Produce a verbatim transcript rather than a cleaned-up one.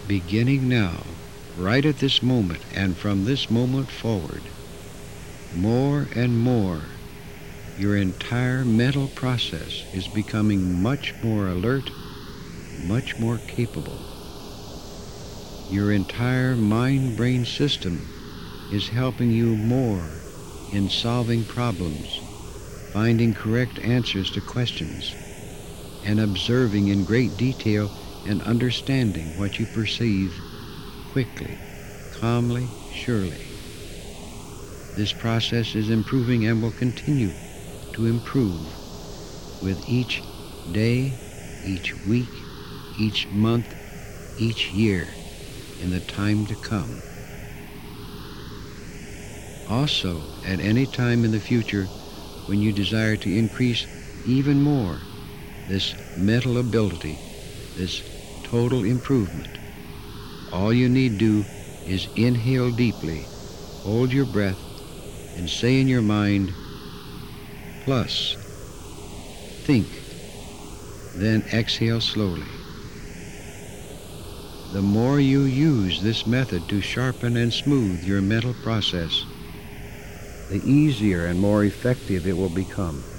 beginning now, right at this moment, and from this moment forward, more and more, your entire mental process is becoming much more alert, much more capable. Your entire mind-brain system is helping you more in solving problems, finding correct answers to questions, and observing in great detail and understanding what you perceive quickly, calmly, surely. This process is improving and will continue to improve with each day, each week, each month, each year in the time to come. Also, at any time in the future when you desire to increase even more this mental ability, this total improvement, all you need do is inhale deeply, hold your breath, and say in your mind, plus, think, then exhale slowly. The more you use this method to sharpen and smooth your mental process, the easier and more effective it will become.